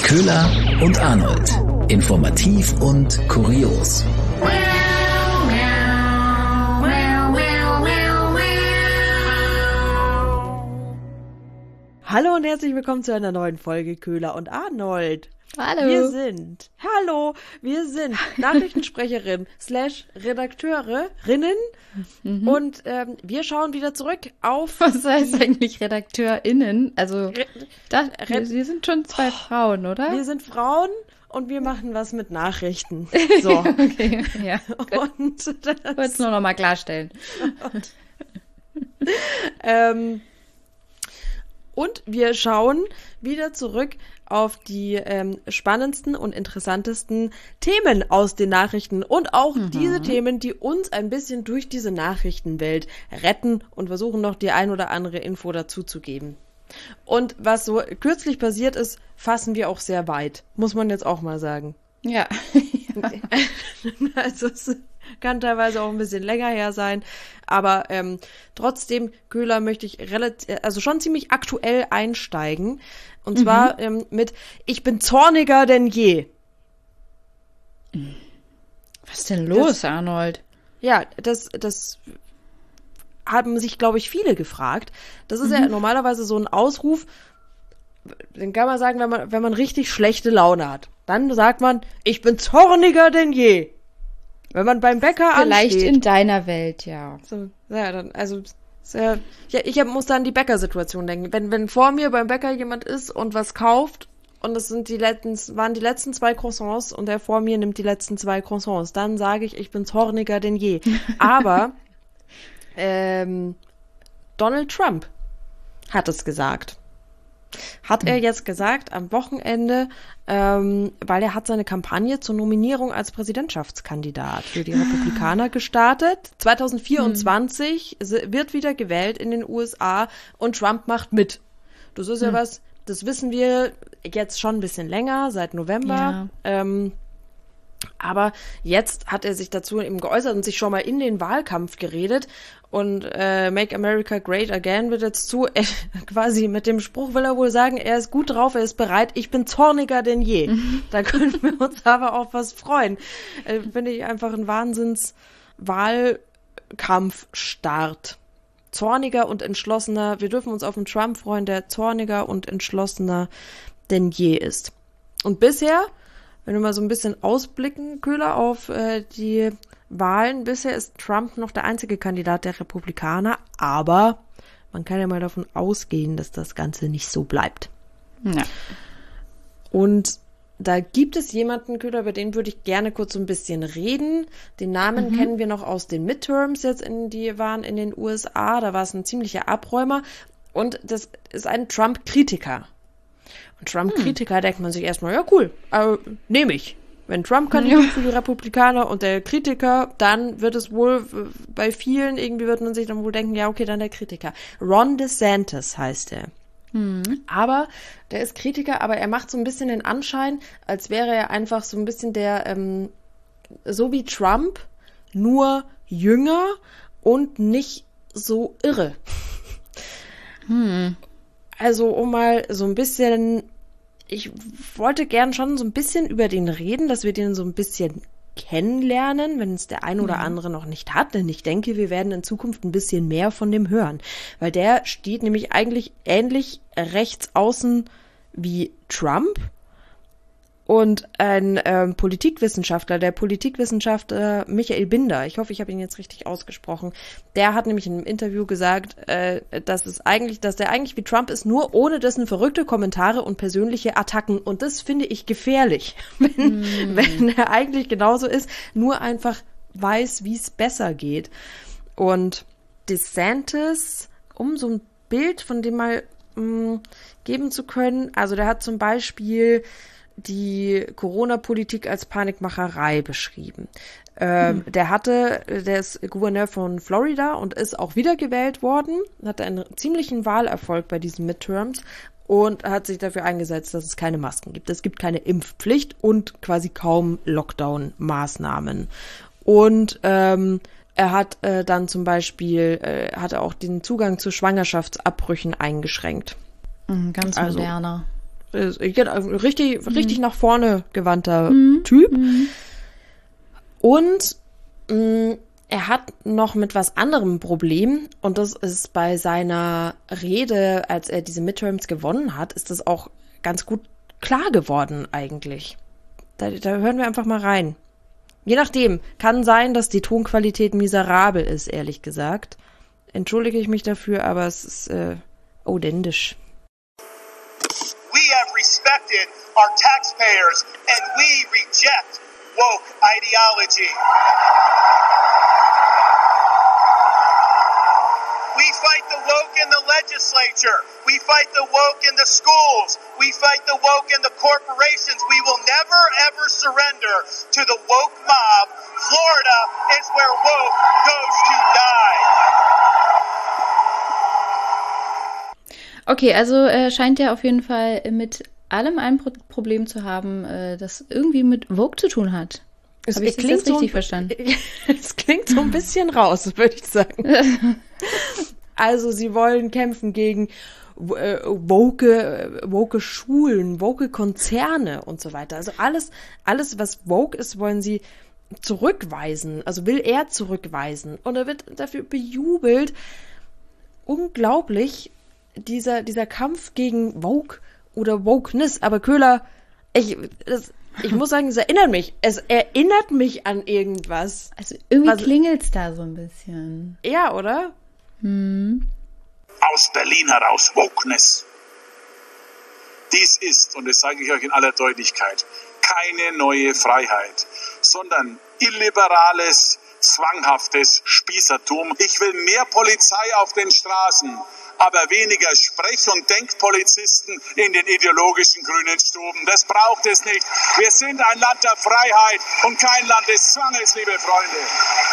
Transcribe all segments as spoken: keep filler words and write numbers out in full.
Köhler und Arnold. Informativ und kurios. Hallo und herzlich willkommen zu einer neuen Folge Köhler und Arnold. Hallo. Wir sind, hallo, wir sind Nachrichtensprecherin slash Redakteurinnen mhm. und ähm, wir schauen wieder zurück auf... Was heißt eigentlich RedakteurInnen? Also, Re- da, Re- wir sind schon zwei oh, Frauen, oder? Wir sind Frauen und wir machen was mit Nachrichten. So. Okay, ja. Und das, ich wollte es nur noch mal klarstellen. Und, ähm, und wir schauen wieder zurück auf die ähm, spannendsten und interessantesten Themen aus den Nachrichten und auch mhm. diese Themen, die uns ein bisschen durch diese Nachrichtenwelt retten und versuchen noch die ein oder andere Info dazu zu geben. Und was so kürzlich passiert ist, fassen wir auch sehr weit, muss man jetzt auch mal sagen. Ja. ja. Also es kann teilweise auch ein bisschen länger her sein, aber ähm, trotzdem, Köhler, möchte ich relativ, also schon ziemlich aktuell einsteigen. Und mhm. zwar ähm, mit Ich bin zorniger denn je. Was ist denn los, das, Arnold? Ja, das, das haben sich, glaube ich, viele gefragt. Das ist mhm. ja normalerweise so ein Ausruf, den kann man sagen, wenn man, wenn man richtig schlechte Laune hat. Dann sagt man, ich bin zorniger denn je. Wenn man beim Bäcker Vielleicht ansteht. in deiner Welt, ja. So, ja, dann, also, sehr, ja, ich hab, muss da an die Bäckersituation denken. Wenn, wenn vor mir beim Bäcker jemand ist und was kauft, und das sind die letzten, waren die letzten zwei Croissants, und der vor mir nimmt die letzten zwei Croissants, dann sage ich, ich bin zorniger denn je. Aber, ähm, Donald Trump hat es gesagt. Hat er jetzt gesagt am Wochenende, ähm, weil er hat seine Kampagne zur Nominierung als Präsidentschaftskandidat für die Republikaner gestartet. zwanzig vierundzwanzig hm. wird wieder gewählt in den U S A und Trump macht mit. Das ist hm. ja was, das wissen wir jetzt schon ein bisschen länger, seit November. Ja. Ähm, aber jetzt hat er sich dazu eben geäußert und sich schon mal in den Wahlkampf geredet. Und äh, Make America Great Again wird jetzt zu, äh, quasi mit dem Spruch will er wohl sagen, er ist gut drauf, er ist bereit, ich bin zorniger denn je. Mhm. Da können wir uns aber auch was freuen. Äh, finde ich einfach ein Wahnsinns-Wahlkampfstart. Zorniger und entschlossener, wir dürfen uns auf einen Trump freuen, der zorniger und entschlossener denn je ist. Und bisher, wenn wir mal so ein bisschen ausblicken, Köhler, auf äh, die Wahlen, bisher ist Trump noch der einzige Kandidat der Republikaner, aber man kann ja mal davon ausgehen, dass das Ganze nicht so bleibt. Ja. Und da gibt es jemanden, Köhler, über den würde ich gerne kurz so ein bisschen reden. Den Namen mhm. kennen wir noch aus den Midterms jetzt, in die waren in den U S A, da war es ein ziemlicher Abräumer und das ist ein Trump-Kritiker. Und Trump-Kritiker hm. denkt man sich erstmal, ja cool, äh, nehme ich. Wenn Trump kandidiert für die Republikaner und der Kritiker, dann wird es wohl bei vielen, irgendwie wird man sich dann wohl denken, ja okay, dann der Kritiker. Ron DeSantis heißt er. Hm. Aber der ist Kritiker, aber er macht so ein bisschen den Anschein, als wäre er einfach so ein bisschen der, ähm, so wie Trump, nur jünger und nicht so irre. Hm. Also um mal so ein bisschen, ich wollte gern schon so ein bisschen über den reden, dass wir den so ein bisschen kennenlernen, wenn es der ein oder andere noch nicht hat. Denn ich denke, wir werden in Zukunft ein bisschen mehr von dem hören. Weil der steht nämlich eigentlich ähnlich rechts außen wie Trump. Und ein ähm, Politikwissenschaftler, der Politikwissenschaftler Michael Binder, ich hoffe, ich habe ihn jetzt richtig ausgesprochen, der hat nämlich in einem Interview gesagt, äh, dass es eigentlich, dass der eigentlich wie Trump ist, nur ohne dessen verrückte Kommentare und persönliche Attacken. Und das finde ich gefährlich, wenn, mm. wenn er eigentlich genauso ist, nur einfach weiß, wie es besser geht. Und DeSantis, um so ein Bild von dem mal mh, geben zu können, also der hat zum Beispiel die Corona-Politik als Panikmacherei beschrieben. Ähm, hm. Der hatte, der ist Gouverneur von Florida und ist auch wiedergewählt worden, hatte einen ziemlichen Wahlerfolg bei diesen Midterms und hat sich dafür eingesetzt, dass es keine Masken gibt. Es gibt keine Impfpflicht und quasi kaum Lockdown-Maßnahmen. Und ähm, er hat äh, dann zum Beispiel, äh, hatte auch den Zugang zu Schwangerschaftsabbrüchen eingeschränkt. Mhm, ganz also, moderner. Ist, richtig, Mhm. richtig nach vorne gewandter Mhm. Typ. Mhm. Und mh, er hat noch mit was anderem ein Problem. Und das ist bei seiner Rede, als er diese Midterms gewonnen hat, ist das auch ganz gut klar geworden eigentlich. Da, da hören wir einfach mal rein. Je nachdem, kann sein, dass die Tonqualität miserabel ist, ehrlich gesagt. Entschuldige ich mich dafür, aber es ist äh, authentisch. We have respected our taxpayers and we reject woke ideology. We fight the woke in the legislature. We fight the woke in the schools. We fight the woke in the corporations. We will never, ever surrender to the woke mob. Florida is where woke goes to die. Okay, also äh, scheint er auf jeden Fall mit allem ein Pro- Problem zu haben, äh, das irgendwie mit Vogue zu tun hat. Es Habe ich das jetzt richtig verstanden? Es klingt so ein bisschen raus, würde ich sagen. Also sie wollen kämpfen gegen äh, woke, woke Schulen, woke Konzerne und so weiter. Also alles, alles, was woke ist, wollen sie zurückweisen. Also will er zurückweisen. Und er wird dafür bejubelt. Unglaublich, dieser, dieser Kampf gegen Woke oder Wokeness. Aber Köhler, ich, das, ich muss sagen, es erinnert mich. Es erinnert mich an irgendwas. Also irgendwie Was- klingelt's da so ein bisschen. Ja, oder? Aus Berlin heraus, Wokeness. Dies ist, und das sage ich euch in aller Deutlichkeit, keine neue Freiheit, sondern illiberales, zwanghaftes Spießertum. Ich will mehr Polizei auf den Straßen, aber weniger Sprech- und Denkpolizisten in den ideologischen grünen Stuben. Das braucht es nicht. Wir sind ein Land der Freiheit und kein Land des Zwanges, liebe Freunde.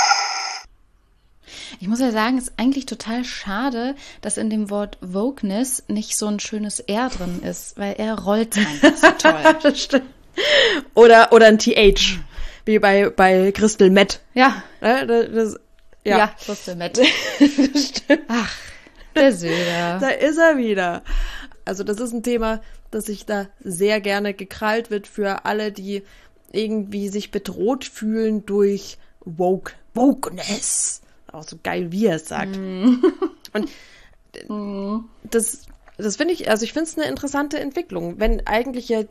Ich muss ja sagen, es ist eigentlich total schade, dass in dem Wort Wokeness nicht so ein schönes R drin ist, weil er rollt einfach so toll. Das stimmt. Oder, oder ein T H, wie bei, bei Crystal Meth. Ja, Ne, Das, das, ja, ja, das ist der Matt. das stimmt. Ach, der Söder. Da ist er wieder. Also das ist ein Thema, das sich da sehr gerne gekrallt wird für alle, die irgendwie sich bedroht fühlen durch Woke, Wokeness. Auch so geil, wie er es sagt. Und das, das finde ich, also ich finde es eine interessante Entwicklung, wenn eigentlich ja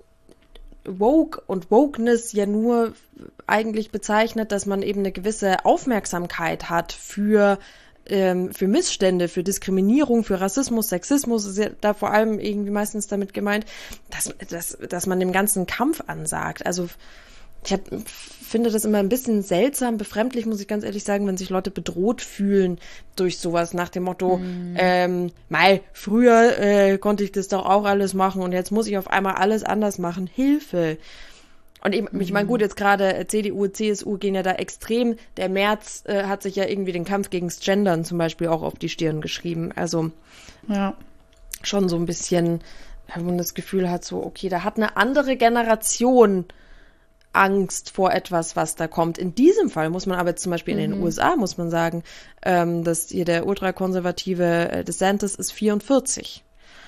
Woke und Wokeness ja nur eigentlich bezeichnet, dass man eben eine gewisse Aufmerksamkeit hat für ähm, für Missstände, für Diskriminierung, für Rassismus, Sexismus, ist ja da vor allem irgendwie meistens damit gemeint, dass, dass, dass man dem ganzen Kampf ansagt. Also ich hab, finde das immer ein bisschen seltsam, befremdlich, muss ich ganz ehrlich sagen, wenn sich Leute bedroht fühlen durch sowas nach dem Motto, mm. ähm, mei, früher äh, konnte ich das doch auch alles machen und jetzt muss ich auf einmal alles anders machen. Hilfe! Und ich, ich meine, gut, jetzt gerade C D U, C S U gehen ja da extrem. Der Merz äh, hat sich ja irgendwie den Kampf gegens Gendern zum Beispiel auch auf die Stirn geschrieben. Also Ja. schon so ein bisschen, wenn man das Gefühl hat, so, okay, da hat eine andere Generation Angst vor etwas, was da kommt. In diesem Fall muss man aber zum Beispiel in den U S A, muss man sagen, ähm, dass hier der ultrakonservative äh, DeSantis ist vierundvierzig.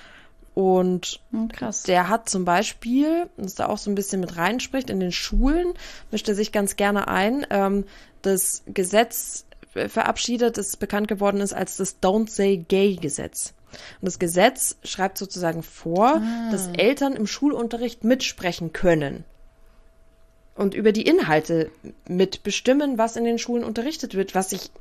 Und Hm, krass. der hat zum Beispiel, das da auch so ein bisschen mit reinspricht, in den Schulen mischt er sich ganz gerne ein, ähm, das Gesetz äh, verabschiedet, das bekannt geworden ist als das Don't Say Gay Gesetz. Und das Gesetz schreibt sozusagen vor, Ah. dass Eltern im Schulunterricht mitsprechen können und über die Inhalte mitbestimmen, was in den Schulen unterrichtet wird, was ich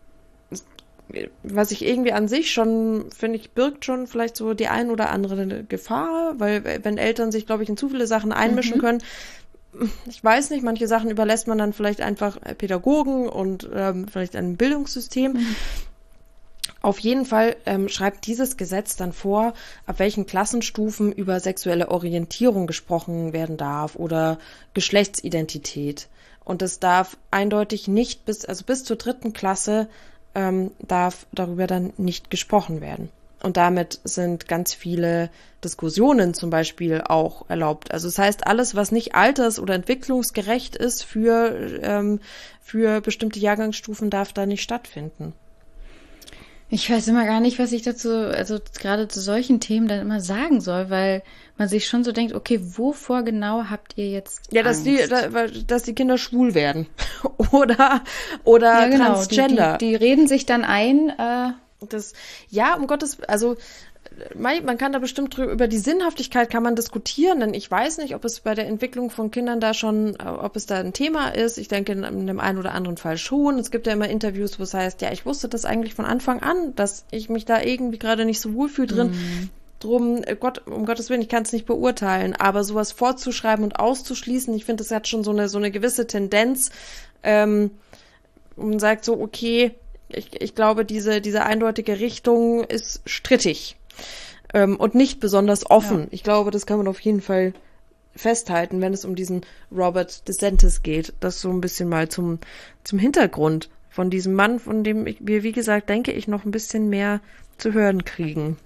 was ich irgendwie an sich schon, finde ich, birgt schon vielleicht so die ein oder andere Gefahr, weil wenn Eltern sich, glaube ich, in zu viele Sachen einmischen Mhm. können, ich weiß nicht, manche Sachen überlässt man dann vielleicht einfach Pädagogen und ähm, vielleicht einem Bildungssystem. Mhm. Auf jeden Fall ähm, schreibt dieses Gesetz dann vor, ab welchen Klassenstufen über sexuelle Orientierung gesprochen werden darf oder Geschlechtsidentität. Und es darf eindeutig nicht bis, also bis zur dritten Klasse ähm, darf darüber dann nicht gesprochen werden. Und damit sind ganz viele Diskussionen zum Beispiel auch erlaubt. Also das heißt, alles, was nicht alters- oder entwicklungsgerecht ist für, ähm, für bestimmte Jahrgangsstufen, darf da nicht stattfinden. Ich weiß immer gar nicht, was ich dazu, also gerade zu solchen Themen dann immer sagen soll, weil man sich schon so denkt, okay, wovor genau habt ihr jetzt Ja, dass Angst? die, da, dass die Kinder schwul werden. oder oder ja, genau. Transgender. Die, die, die reden sich dann ein. Äh, Das, ja, um Gottes, also man kann da bestimmt drüber, über die Sinnhaftigkeit kann man diskutieren, denn ich weiß nicht, ob es bei der Entwicklung von Kindern da schon, ob es da ein Thema ist. Ich denke, in einem einen oder anderen Fall schon. Es gibt ja immer Interviews, wo es heißt, ja, ich wusste das eigentlich von Anfang an, dass ich mich da irgendwie gerade nicht so wohlfühle drin. Mhm. Drum, Gott, um Gottes Willen, ich kann es nicht beurteilen, aber sowas vorzuschreiben und auszuschließen, ich finde, das hat schon so eine, so eine gewisse Tendenz, ähm, und sagt so, okay, ich, ich glaube, diese, diese eindeutige Richtung ist strittig. Ähm, und nicht besonders offen. Ja. Ich glaube, das kann man auf jeden Fall festhalten, wenn es um diesen Robert DeSantis geht. Das so ein bisschen mal zum, zum Hintergrund von diesem Mann, von dem ich, wir, wie gesagt, denke ich, noch ein bisschen mehr zu hören kriegen.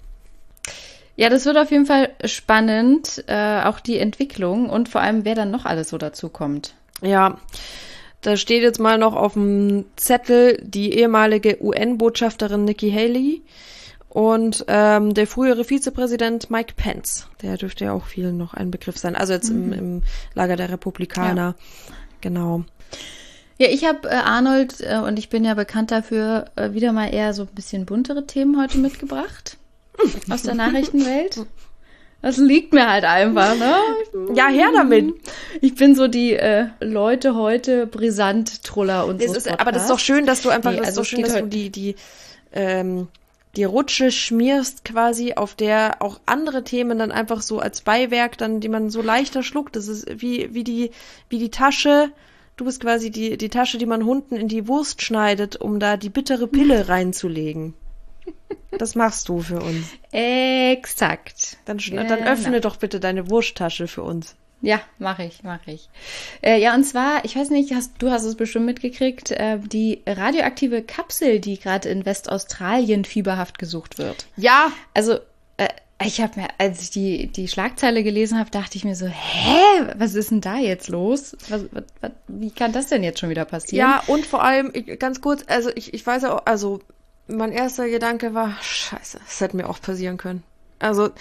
Ja, das wird auf jeden Fall spannend, äh, auch die Entwicklung und vor allem, wer dann noch alles so dazu kommt. Ja, da steht jetzt mal noch auf dem Zettel die ehemalige U N-Botschafterin Nikki Haley und ähm, der frühere Vizepräsident Mike Pence. Der dürfte ja auch vielen noch ein Begriff sein. Also jetzt mhm. im, im Lager der Republikaner. Ja. Genau. Ja, ich habe äh, Arnold äh, und ich bin ja bekannt dafür, äh, wieder mal eher so ein bisschen buntere Themen heute mitgebracht aus der Nachrichtenwelt. Das liegt mir halt einfach, ne? Ja, her damit. Ich bin so die äh, Leute heute brisant Troller und so. Aber das ist doch schön, dass du einfach, nee, das also ist doch schön, dass du die, die, ähm, die Rutsche schmierst quasi, auf der auch andere Themen dann einfach so als Beiwerk dann, die man so leichter schluckt. Das ist wie, wie die, wie die Tasche. Du bist quasi die, die Tasche, die man Hunden in die Wurst schneidet, um da die bittere Pille reinzulegen. Das machst du für uns. Exakt. Dann, genau. dann öffne doch bitte deine Wursttasche für uns. Ja, mache ich, mache ich. Äh, ja, und zwar, ich weiß nicht, hast, du hast es bestimmt mitgekriegt, äh, die radioaktive Kapsel, die gerade in Westaustralien fieberhaft gesucht wird. Ja. Also, äh, ich habe mir, als ich die, die Schlagzeile gelesen habe, dachte ich mir so, hä, was ist denn da jetzt los? Was, was, was, wie kann das denn jetzt schon wieder passieren? Ja, und vor allem, ich, ganz kurz, also ich, ich weiß ja auch, also mein erster Gedanke war, scheiße, das hätte mir auch passieren können. Also,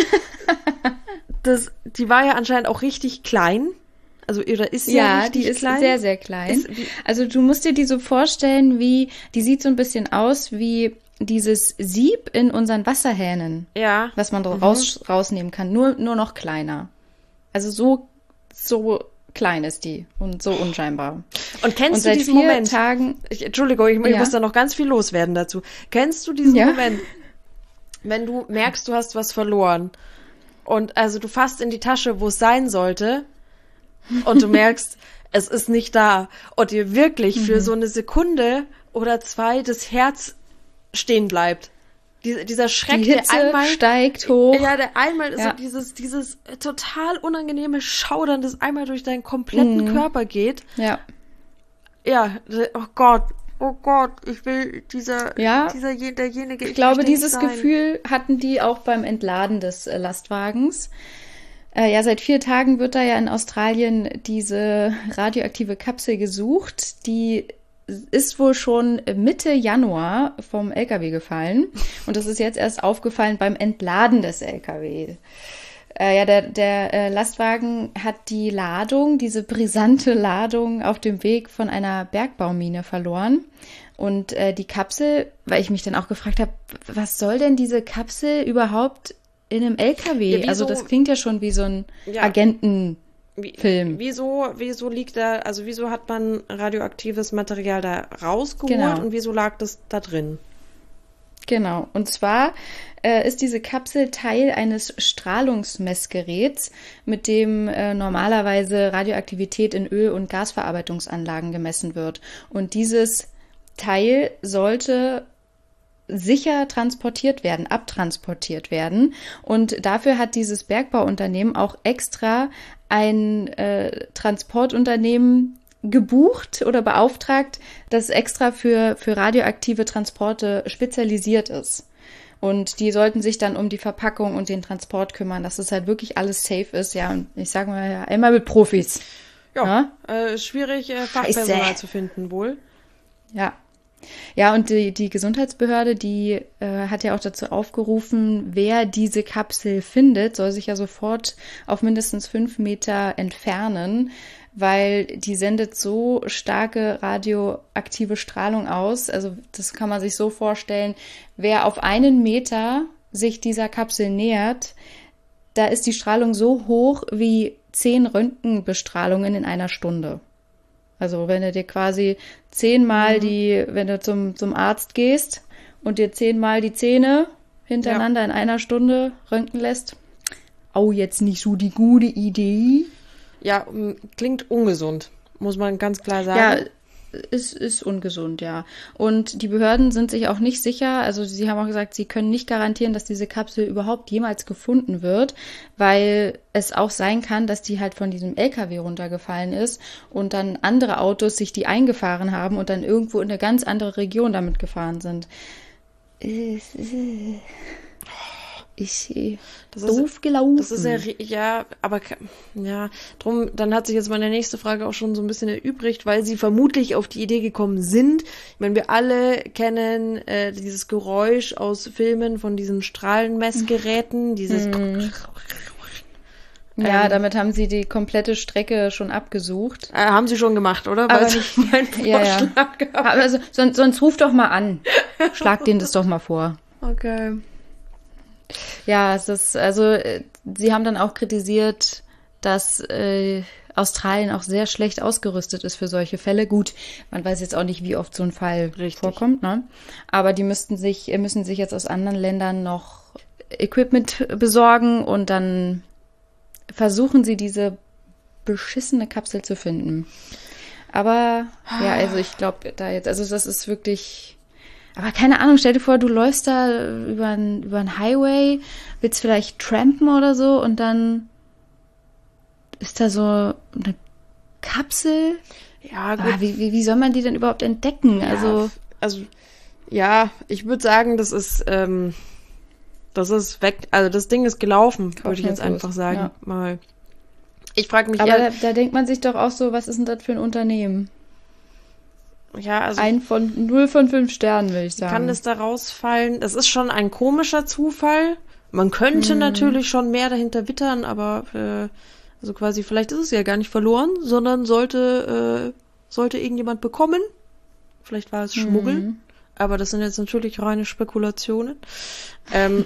das, die war ja anscheinend auch richtig klein. Also, oder ist sie ja, ja richtig die ist klein? sehr, sehr klein. Ist, also, du musst dir die so vorstellen, wie, die sieht so ein bisschen aus wie dieses Sieb in unseren Wasserhähnen. Ja. Was man mhm. raus, rausnehmen kann. Nur, nur noch kleiner. Also, so, so klein ist die und so unscheinbar. Und kennst und du diesen Moment? Tagen, ich, Entschuldigung, ich, ich ja. muss da noch ganz viel loswerden dazu. Kennst du diesen ja. Moment, wenn du merkst, du hast was verloren und also du fasst in die Tasche, wo es sein sollte und du merkst, es ist nicht da und dir wirklich mhm. für so eine Sekunde oder zwei das Herz stehen bleibt. Die, dieser Schreck, die Hitze der einmal steigt hoch. Ja, der einmal ja. so dieses, dieses total unangenehme Schaudern, das einmal durch deinen kompletten mhm. Körper geht. Ja. Ja, oh Gott, oh Gott, ich will dieser, ja. dieser, derjenige. Ich, ich glaube, dieses sein. Gefühl hatten die auch beim Entladen des äh, Lastwagens. Äh, ja, seit vier Tagen wird da ja in Australien diese radioaktive Kapsel gesucht, die ist wohl schon Mitte Januar vom L K W gefallen und das ist jetzt erst aufgefallen beim Entladen des L K W. Äh, ja, der, der äh, Lastwagen hat die Ladung, diese brisante Ladung auf dem Weg von einer Bergbaumine verloren und äh, die Kapsel, weil ich mich dann auch gefragt habe, was soll denn diese Kapsel überhaupt in einem L K W? Ja, also das klingt ja schon wie so ein ja. Agenten Wie, Film. Wieso, wieso liegt da, also wieso hat man radioaktives Material da rausgeholt genau. und wieso lag das da drin? Genau. Und zwar äh, ist diese Kapsel Teil eines Strahlungsmessgeräts, mit dem äh, normalerweise Radioaktivität in Öl- und Gasverarbeitungsanlagen gemessen wird. Und dieses Teil sollte sicher transportiert werden, abtransportiert werden. Und dafür hat dieses Bergbauunternehmen auch extra ein äh, Transportunternehmen gebucht oder beauftragt, das extra für, für radioaktive Transporte spezialisiert ist. Und die sollten sich dann um die Verpackung und den Transport kümmern, dass es halt wirklich alles safe ist. Ja, und ich sage mal, ja, einmal mit Profis. Ja, ja? Äh, schwierig, äh, Fachpersonal zu finden wohl. Ja. Ja, und die, die Gesundheitsbehörde, die äh, hat ja auch dazu aufgerufen, wer diese Kapsel findet, soll sich ja sofort auf mindestens fünf Meter entfernen, weil die sendet so starke radioaktive Strahlung aus. Also das kann man sich so vorstellen, wer auf einen Meter sich dieser Kapsel nähert, da ist die Strahlung so hoch wie zehn Röntgenbestrahlungen in einer Stunde. Also wenn du dir quasi zehnmal mhm. die, wenn du zum, zum Arzt gehst und dir zehnmal die Zähne hintereinander ja. in einer Stunde röntgen lässt, auch jetzt nicht so die gute Idee. Ja, klingt ungesund, muss man ganz klar sagen. Ja, ist, ist ungesund, ja. Und die Behörden sind sich auch nicht sicher, also sie haben auch gesagt, sie können nicht garantieren, dass diese Kapsel überhaupt jemals gefunden wird, weil es auch sein kann, dass die halt von diesem L K W runtergefallen ist und dann andere Autos sich die eingefahren haben und dann irgendwo in eine ganz andere Region damit gefahren sind. Ich das doof ist, gelaufen. Das ist ja, ja, aber ja, drum, dann hat sich jetzt meine nächste Frage auch schon so ein bisschen erübrigt, weil sie vermutlich auf die Idee gekommen sind. Ich meine, wir alle kennen äh, dieses Geräusch aus Filmen von diesen Strahlenmessgeräten, dieses hm. Ja, ähm, damit haben sie die komplette Strecke schon abgesucht. Äh, haben sie schon gemacht, oder? Aber weil sie meinen Vorschlag ja, ja. gehabt. Also, sonst, sonst ruf doch mal an. Schlag denen das doch mal vor. Okay. Ja, es ist, also, sie haben dann auch kritisiert, dass äh, Australien auch sehr schlecht ausgerüstet ist für solche Fälle. Gut, man weiß jetzt auch nicht, wie oft so ein Fall Richtig. vorkommt, ne? Aber die müssten sich, müssen sich jetzt aus anderen Ländern noch Equipment besorgen und dann versuchen sie, diese beschissene Kapsel zu finden. Aber, ja, also ich glaube, da jetzt, also das ist wirklich... Aber keine Ahnung, stell dir vor, du läufst da über einen über einen Highway, willst vielleicht trampen oder so und dann ist da so eine Kapsel. Ja, gut. Ah, wie, wie, wie soll man die denn überhaupt entdecken? Ja, also, also, ja, ich würde sagen, das ist, ähm, das ist weg, also das Ding ist gelaufen, würde ich jetzt einfach sagen. Ja. Mal. Ich frage mich aber eher, da, da denkt man sich doch auch so, was ist denn das für ein Unternehmen? ja, also Ein von null von fünf Sternen, will ich sagen. kann es da rausfallen? Das ist schon ein komischer Zufall. Man könnte Hm. natürlich schon mehr dahinter wittern, aber äh, also quasi vielleicht ist es ja gar nicht verloren, sondern sollte äh, sollte irgendjemand bekommen. Vielleicht war es Schmuggeln, Hm. aber das sind jetzt natürlich reine Spekulationen. Ähm,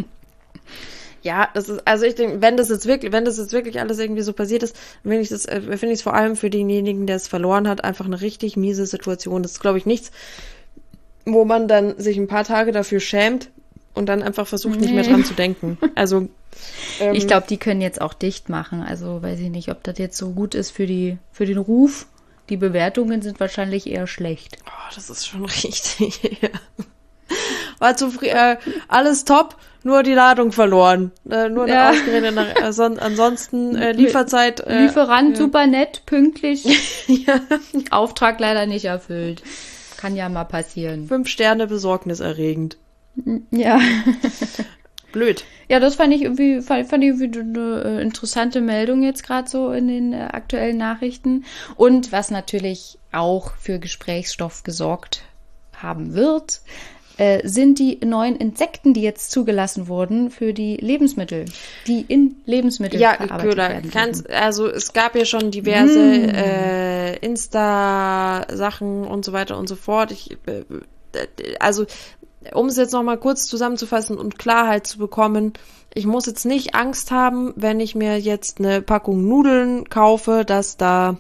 ja, das ist, also ich denke, wenn das jetzt wirklich, wenn das jetzt wirklich alles irgendwie so passiert ist, finde ich das, äh, finde ich es vor allem für denjenigen, der es verloren hat, einfach eine richtig miese Situation. Das ist, glaube ich, nichts, wo man dann sich ein paar Tage dafür schämt und dann einfach versucht, nicht mehr Nee. dran zu denken. Also ähm, Ich glaube, die können jetzt auch dicht machen. Also weiß ich nicht, ob das jetzt so gut ist für die, für den Ruf. Die Bewertungen sind wahrscheinlich eher schlecht. oh, das ist schon richtig. Ja. War zu früh, äh, alles top, nur die Ladung verloren. Äh, nur Ja. eine ausgerechnet nach, äh, son, ansonsten äh, Lieferzeit. Äh, Lieferant, ja. super nett, pünktlich. Ja. Auftrag leider nicht erfüllt. Kann ja mal passieren. Fünf Sterne besorgniserregend. Ja. Blöd. Ja, das fand ich irgendwie, fand, fand ich irgendwie eine äh, interessante Meldung jetzt gerade so in den äh, aktuellen Nachrichten. Und was natürlich auch für Gesprächsstoff gesorgt haben wird, äh, sind die neuen Insekten, die jetzt zugelassen wurden für die Lebensmittel, die in Lebensmittel Ja, verarbeitet Köhler, werden kannst, dürfen. also es gab ja schon diverse Mm. äh, Insta-Sachen und so weiter und so fort. Ich, äh, also um es jetzt noch mal kurz zusammenzufassen und Klarheit zu bekommen, ich muss jetzt nicht Angst haben, wenn ich mir jetzt eine Packung Nudeln kaufe, dass da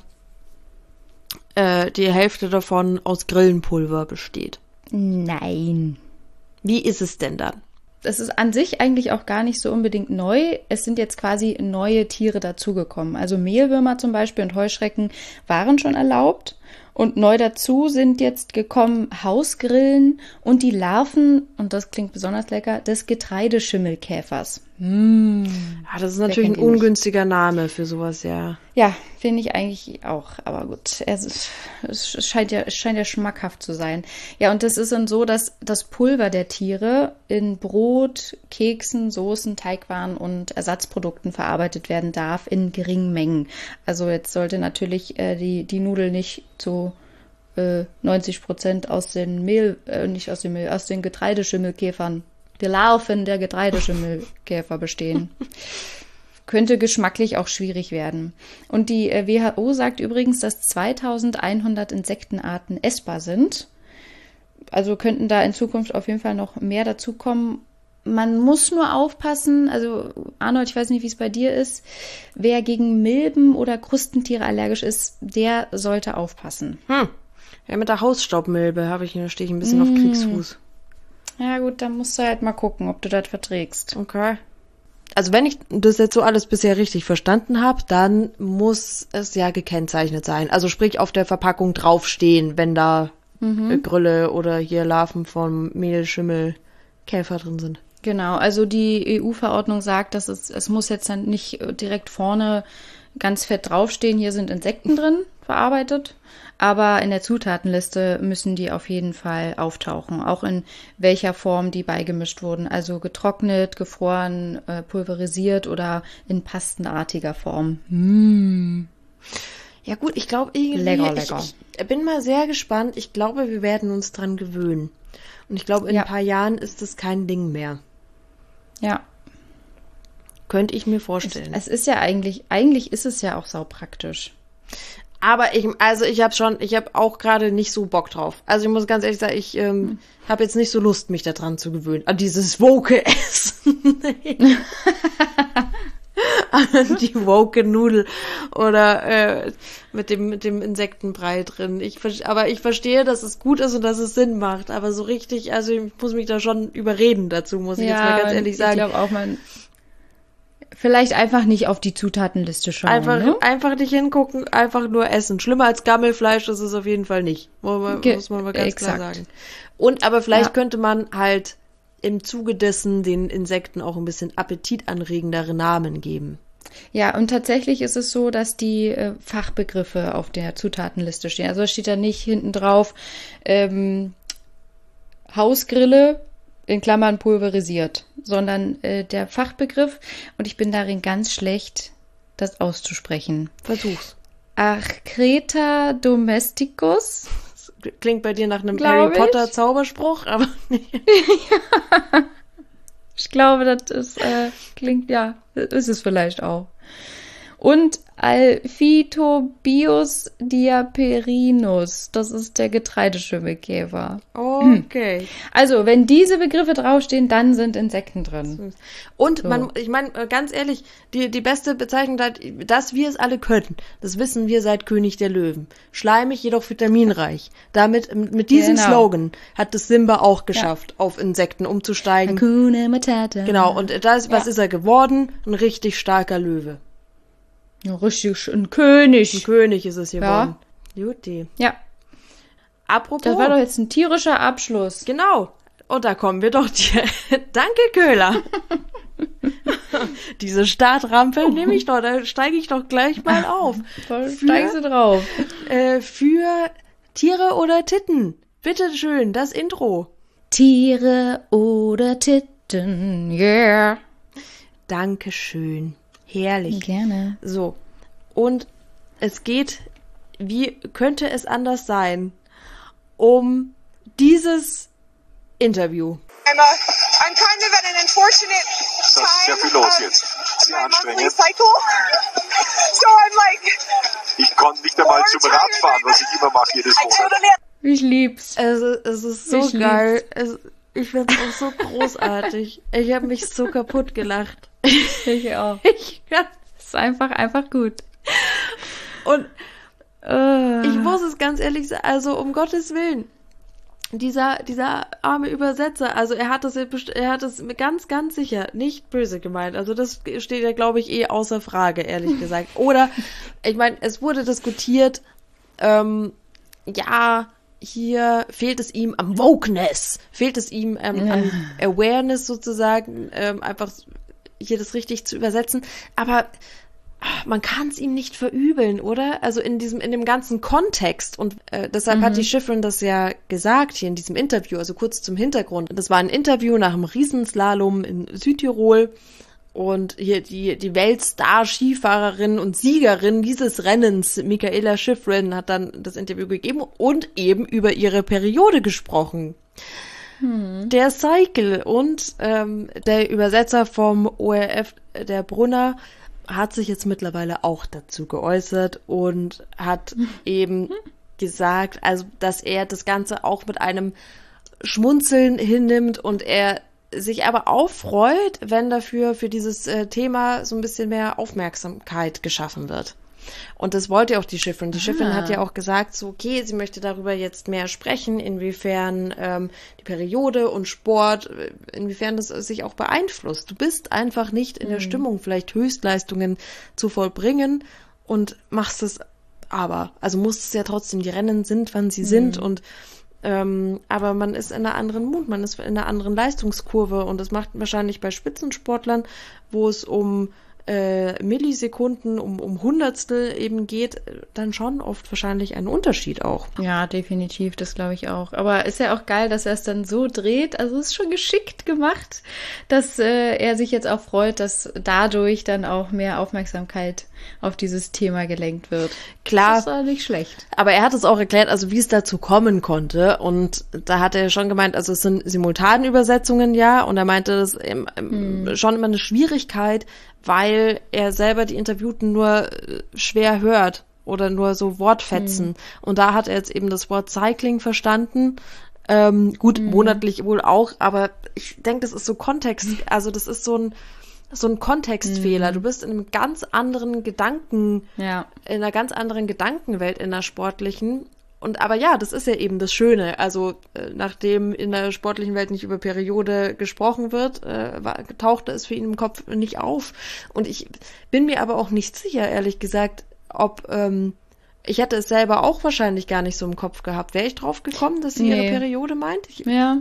äh, die Hälfte davon aus Grillenpulver besteht. Nein. Wie ist es denn dann? Das ist an sich eigentlich auch gar nicht so unbedingt neu. Es sind jetzt quasi neue Tiere dazugekommen. Also Mehlwürmer zum Beispiel und Heuschrecken waren schon erlaubt. Und neu dazu sind jetzt gekommen Hausgrillen und die Larven, und das klingt besonders lecker, des Getreideschimmelkäfers. Mm. Ah, das ist natürlich ein kennt ihn nicht. ungünstiger Name für sowas, ja. Ja, finde ich eigentlich auch. Aber gut, es, ist, es, scheint ja, es scheint ja schmackhaft zu sein. Ja, und das ist dann so, dass das Pulver der Tiere in Brot, Keksen, Soßen, Teigwaren und Ersatzprodukten verarbeitet werden darf in geringen Mengen. Also jetzt sollte natürlich äh, die, die Nudel nicht zu äh, neunzig Prozent aus den Mehl, äh, nicht aus den Mehl, aus den Getreideschimmelkäfern, die Larven der Getreideschimmelkäfer bestehen. Könnte geschmacklich auch schwierig werden. Und die äh, W H O sagt übrigens, dass zweitausendeinhundert Insektenarten essbar sind. Also könnten da in Zukunft auf jeden Fall noch mehr dazukommen. Man muss nur aufpassen, also Arnold, ich weiß nicht, wie es bei dir ist, wer gegen Milben oder Krustentiere allergisch ist, der sollte aufpassen. Hm. Ja, mit der Hausstaubmilbe habe ich, da stehe ich ein bisschen mm. auf Kriegsfuß. Ja gut, dann musst du halt mal gucken, ob du das verträgst. Okay. Also wenn ich das jetzt so alles bisher richtig verstanden habe, dann muss es ja gekennzeichnet sein. Also sprich auf der Verpackung draufstehen, wenn da mhm. Grülle oder hier Larven vom Mehl, Schimmel, Käfer drin sind. Genau, also die E U-Verordnung sagt, dass es, es muss jetzt dann nicht direkt vorne ganz fett draufstehen, hier sind Insekten drin, verarbeitet, aber in der Zutatenliste müssen die auf jeden Fall auftauchen, auch in welcher Form die beigemischt wurden, also getrocknet, gefroren, äh, pulverisiert oder in pastenartiger Form. Mm. Ja gut, ich glaube irgendwie, lecker, lecker. Ich, ich bin mal sehr gespannt, ich glaube, wir werden uns dran gewöhnen. Und ich glaube, in ja. ein paar Jahren ist das kein Ding mehr. Ja. Könnte ich mir vorstellen. Es, es ist ja eigentlich, eigentlich ist es ja auch saupraktisch. Aber ich, also ich habe schon, ich habe auch gerade nicht so Bock drauf. Also ich muss ganz ehrlich sagen, ich ähm, hm. habe jetzt nicht so Lust, mich daran zu gewöhnen. An dieses woke Essen. An die woke Nudel oder äh, mit dem mit dem Insektenbrei drin. Ich, aber ich verstehe, dass es gut ist und dass es Sinn macht. Aber so richtig, also ich muss mich da schon überreden dazu, muss ich ja, jetzt mal ganz ehrlich sagen. Ich glaube auch, man vielleicht einfach nicht auf die Zutatenliste schauen. Einfach, ne? einfach nicht hingucken, einfach nur essen. Schlimmer als Gammelfleisch ist es auf jeden Fall nicht. Muss man, Ge- muss man mal ganz exakt. klar sagen. Und aber vielleicht ja. könnte man halt im Zuge dessen den Insekten auch ein bisschen appetitanregendere Namen geben. Ja, und tatsächlich ist es so, dass die äh, Fachbegriffe auf der Zutatenliste stehen. Also es steht da nicht hinten drauf ähm, Hausgrille in Klammern pulverisiert, sondern äh, der Fachbegriff, und ich bin darin ganz schlecht, das auszusprechen. Versuch's. Achreta domesticus. Das klingt bei dir nach einem Harry Potter Zauberspruch, aber nicht. Ja. Ich glaube, das ist, äh, klingt, ja, das ist es vielleicht auch. Und Alphytobius diaperinus, das ist der Getreideschimmelkäfer. Okay. Also, wenn diese Begriffe draufstehen, dann sind Insekten drin. Und so. man, ich meine, ganz ehrlich, die, die beste Bezeichnung, dass wir es alle können, das wissen wir seit König der Löwen. Schleimig, jedoch vitaminreich. Damit, mit diesem genau. Slogan hat es Simba auch geschafft, ja. auf Insekten umzusteigen. Hakuna Matata. Genau, und das, was ja. ist er geworden? Ein richtig starker Löwe. Ja, richtig, ein König. Ein König ist es geworden. Ja. Juti. Ja. Apropos. Das war doch jetzt ein tierischer Abschluss. Genau. Und da kommen wir doch dir. Danke, Köhler. Diese Startrampe nehme ich doch, da steige ich doch gleich mal auf. Voll steigst du drauf. Äh, für Tiere oder Titten. Bitte schön, das Intro. Tiere oder Titten, yeah. Dankeschön. Herrlich. Gerne. So. Und es geht, wie könnte es anders sein, um dieses Interview. I'm, a, I'm kind of at an unfortunate time. Das ist sehr viel los jetzt. Sehr anstrengend. So I'm like, ich konnte nicht einmal zum Radfahren, was ich immer mache jedes Monat. Ich lieb's. Also, es ist so ich geil. Es, ich finde es auch so großartig. Ich habe mich so kaputt gelacht. Ich auch. Ich kann. Es ist einfach, einfach gut. Und uh. ich muss es ganz ehrlich sagen, also um Gottes Willen, dieser, dieser arme Übersetzer, also er hat das, er hat das ganz, ganz sicher nicht böse gemeint. Also das steht ja, glaube ich, eh außer Frage, ehrlich gesagt. Oder, ich meine, es wurde diskutiert, ähm, ja, hier fehlt es ihm am Wokeness, fehlt es ihm ähm, an Awareness sozusagen, ähm, einfach hier das richtig zu übersetzen, aber man kann es ihm nicht verübeln, oder? Also in diesem, in dem ganzen Kontext, und äh, deshalb mhm. hat die Schifrin das ja gesagt hier in diesem Interview, also kurz zum Hintergrund. Das war ein Interview nach einem Riesenslalom in Südtirol, Und hier die, die Weltstar-Skifahrerin und Siegerin dieses Rennens, Mikaela Shiffrin, hat dann das Interview gegeben und eben über ihre Periode gesprochen. Hm. Der Cycle und ähm, der Übersetzer vom O R F, der Brunner, hat sich jetzt mittlerweile auch dazu geäußert und hat eben gesagt, also dass er das Ganze auch mit einem Schmunzeln hinnimmt und er sich aber auch freut, wenn dafür für dieses äh, Thema so ein bisschen mehr Aufmerksamkeit geschaffen wird. Und das wollte auch die Shiffrin. Die Shiffrin hat ja auch gesagt, so okay, sie möchte darüber jetzt mehr sprechen, inwiefern ähm, die Periode und Sport, inwiefern das sich auch beeinflusst. Du bist einfach nicht in der Stimmung, vielleicht Höchstleistungen zu vollbringen und machst es aber. Also musst es ja trotzdem, die Rennen sind, wann sie mhm. sind und ähm, aber man ist in einer anderen Mut, man ist in einer anderen Leistungskurve und das macht wahrscheinlich bei Spitzensportlern, wo es um Äh, Millisekunden, um, um Hundertstel eben geht, dann schon oft wahrscheinlich einen Unterschied auch. Ja, definitiv, das glaube ich auch. Aber ist ja auch geil, dass er es dann so dreht. Also es ist schon geschickt gemacht, dass äh, er sich jetzt auch freut, dass dadurch dann auch mehr Aufmerksamkeit auf dieses Thema gelenkt wird. Klar. Das ist auch nicht schlecht. Aber er hat es auch erklärt, also wie es dazu kommen konnte. Und da hat er schon gemeint, also es sind Simultanübersetzungen, ja. Und er meinte, das ist ähm, hm. schon immer eine Schwierigkeit, weil er selber die Interviewten nur schwer hört oder nur so Wortfetzen. Mhm. Und da hat er jetzt eben das Wort Cycling verstanden. Ähm, gut, mhm. monatlich wohl auch, aber ich denke, das ist so Kontext, also das ist so ein so ein Kontextfehler. Mhm. Du bist in einem ganz anderen Gedanken, ja. in einer ganz anderen Gedankenwelt, in einer sportlichen. Und aber ja, das ist ja eben das Schöne. Also äh, nachdem in der sportlichen Welt nicht über Periode gesprochen wird, äh, war, tauchte es für ihn im Kopf nicht auf. Und ich bin mir aber auch nicht sicher, ehrlich gesagt, ob ähm, ich hätte es selber auch wahrscheinlich gar nicht so im Kopf gehabt. Wäre ich drauf gekommen, dass sie nee. ihre Periode meint? Ich, ja,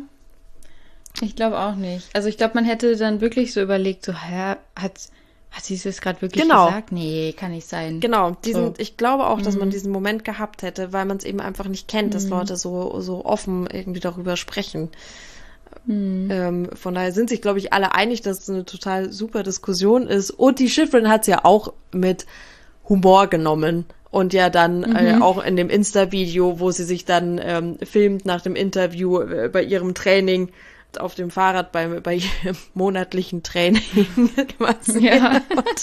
ich glaube auch nicht. Also ich glaube, man hätte dann wirklich so überlegt, so, hä, hat Hat sie es jetzt gerade wirklich genau. gesagt? Nee, kann nicht sein. Genau, diesen, so. ich glaube auch, dass mhm. man diesen Moment gehabt hätte, weil man es eben einfach nicht kennt, dass mhm. Leute so, so offen irgendwie darüber sprechen. Mhm. Ähm, von daher sind sich, glaube ich, alle einig, dass es eine total super Diskussion ist. Und die Shiffrin hat es ja auch mit Humor genommen. Und ja dann mhm. äh, auch in dem Insta-Video, wo sie sich dann ähm, filmt nach dem Interview äh, bei ihrem Training auf dem Fahrrad bei, bei ihrem monatlichen Training. Ja.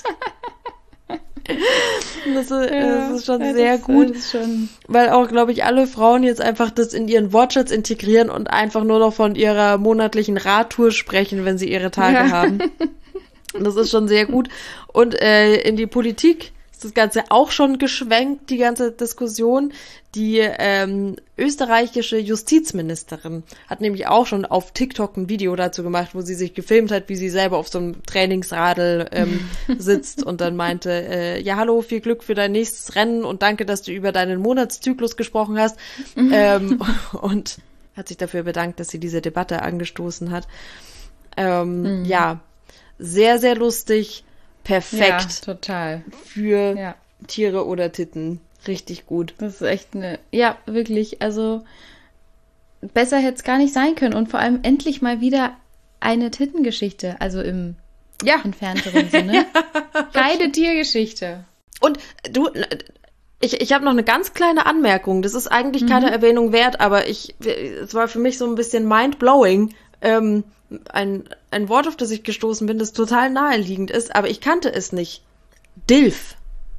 das, ist, ja, das ist schon ja, sehr das, gut, das ist schon... weil auch, glaube ich, alle Frauen jetzt einfach das in ihren Wortschatz integrieren und einfach nur noch von ihrer monatlichen Radtour sprechen, wenn sie ihre Tage ja. haben. Und das ist schon sehr gut. Und äh, in die Politik ist das Ganze auch schon geschwenkt, die ganze Diskussion. Die ähm, österreichische Justizministerin hat nämlich auch schon auf TikTok ein Video dazu gemacht, wo sie sich gefilmt hat, wie sie selber auf so einem Trainingsradl ähm, sitzt und dann meinte, äh, ja hallo, viel Glück für dein nächstes Rennen und danke, dass du über deinen Monatszyklus gesprochen hast. ähm, und hat sich dafür bedankt, dass sie diese Debatte angestoßen hat. Ähm, mhm. Ja, sehr, sehr lustig, perfekt ja, total. für ja. Tiere oder Titten. Richtig gut. Das ist echt eine, ja, wirklich, also besser hätte es gar nicht sein können und vor allem endlich mal wieder eine Tittengeschichte, also im ja. entfernteren Sinne. Geile Tiergeschichte. Und du, ich, ich habe noch eine ganz kleine Anmerkung, das ist eigentlich keine mhm. Erwähnung wert, aber ich, es war für mich so ein bisschen mind-blowing, ähm, ein, ein Wort, auf das ich gestoßen bin, das total naheliegend ist, aber ich kannte es nicht. Dilf.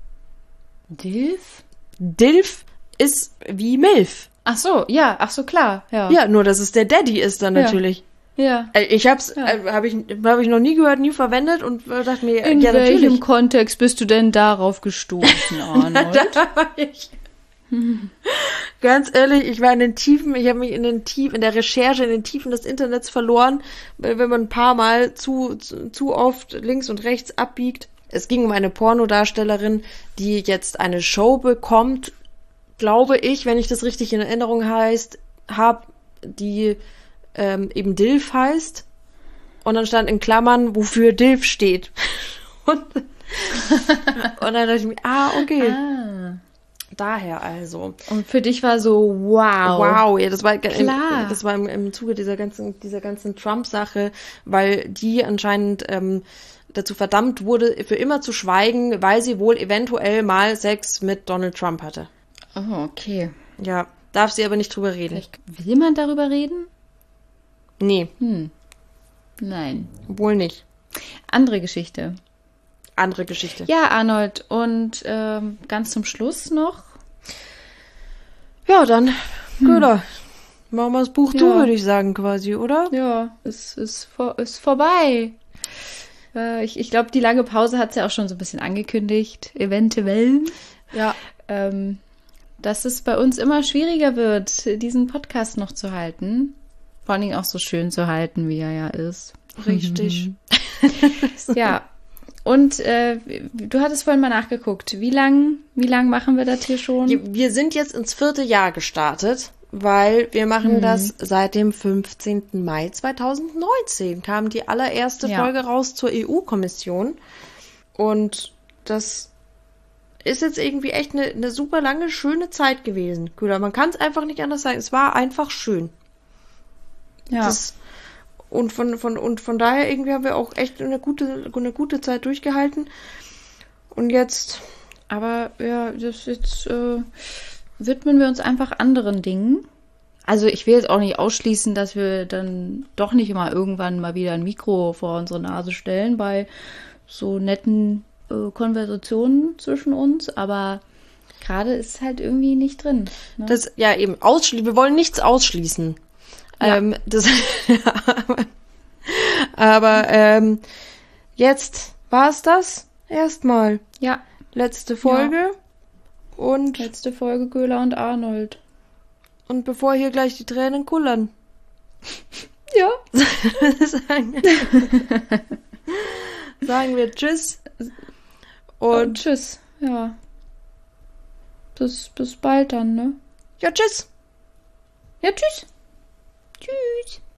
Dilf? Dilf ist wie Milf. Ach so, ja, ach so, klar, ja. Ja, nur dass es der Daddy ist dann natürlich. Ja. Ich hab's, ja. äh, habe ich, hab ich noch nie gehört, nie verwendet und dachte mir, in ja, natürlich. welchem Kontext bist du denn darauf gestoßen, Arnold? Da war ich. Ganz ehrlich, ich war in den Tiefen, ich habe mich in den Tiefen, in der Recherche, in den Tiefen des Internets verloren, wenn man ein paar Mal zu, zu, zu oft links und rechts abbiegt. Es ging um eine Pornodarstellerin, die jetzt eine Show bekommt, glaube ich, wenn ich das richtig in Erinnerung heißt, hab, die ähm, eben Dilf heißt. Und dann stand in Klammern, wofür Dilf steht. und, und dann dachte ich mir, ah, okay. Ah. Daher also. Und für dich war so, wow. Wow, ja, das war, Klar. Im, das war im, im Zuge dieser ganzen, dieser ganzen Trump-Sache, weil die anscheinend ähm, dazu verdammt wurde, für immer zu schweigen, weil sie wohl eventuell mal Sex mit Donald Trump hatte. Oh, okay. Ja, darf sie aber nicht drüber reden. Vielleicht will man darüber reden? Nee. Hm. Nein. Wohl nicht. Andere Geschichte. Andere Geschichte. Ja, Arnold. Und ähm, ganz zum Schluss noch. Ja, dann, hm. Köhler. Machen wir das Buch ja. zu, würde ich sagen, quasi, oder? Ja, es ist, vor, ist vorbei. Äh, ich ich glaube, die lange Pause hat es ja auch schon so ein bisschen angekündigt. Eventuell. Ja. Ähm, dass es bei uns immer schwieriger wird, diesen Podcast noch zu halten. Vor allen Dingen auch so schön zu halten, wie er ja ist. Richtig. Ja. Und äh, du hattest vorhin mal nachgeguckt. Wie lang, wie lang machen wir das hier schon? Wir sind jetzt ins vierte Jahr gestartet, weil wir machen hm. das seit dem fünfzehnten Mai zweitausendneunzehn. Kam die allererste ja. Folge raus zur E U-Kommission. Und das ist jetzt irgendwie echt eine, eine super lange, schöne Zeit gewesen. Köhler, man kann es einfach nicht anders sagen. Es war einfach schön. Ja. Das, und von, von, und von daher irgendwie haben wir auch echt eine gute, eine gute Zeit durchgehalten. Und jetzt. Aber ja, das jetzt äh, widmen wir uns einfach anderen Dingen. Also ich will jetzt auch nicht ausschließen, dass wir dann doch nicht immer irgendwann mal wieder ein Mikro vor unsere Nase stellen bei so netten äh, Konversationen zwischen uns, aber gerade ist es halt irgendwie nicht drin. Ne? Das, ja, eben, ausschließen. Wir wollen nichts ausschließen. Ja. Ähm, das, aber aber ähm, jetzt war es das erstmal. Ja. Letzte Folge. Ja. Und, Letzte Folge Köhler und Arnold. und bevor hier gleich die Tränen kullern. Ja. sagen, sagen wir Tschüss. Und, Und Tschüss. Ja. Bis, bis bald dann, ne? ja, Tschüss. Ja, tschüss. Tschüss.